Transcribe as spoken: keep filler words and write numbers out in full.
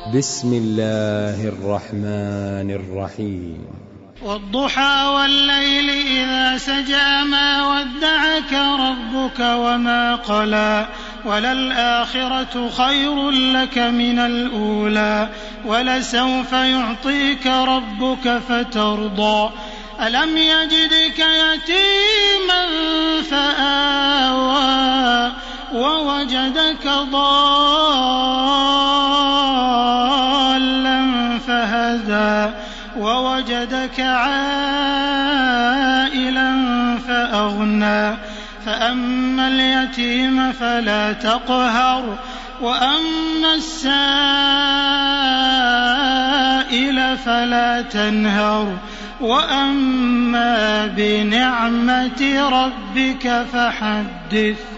بسم الله الرحمن الرحيم. والضحى والليل إذا سجى ما ودعك ربك وما قلى وللآخرة خير لك من الأولى ولسوف يعطيك ربك فترضى ألم يجدك يتيما فآوى ووجدك ضالا فهدى ووجدك عائلا فأغنى فأما اليتيم فلا تقهر وأما السائل فلا تنهر وأما بنعمة ربك فحدث.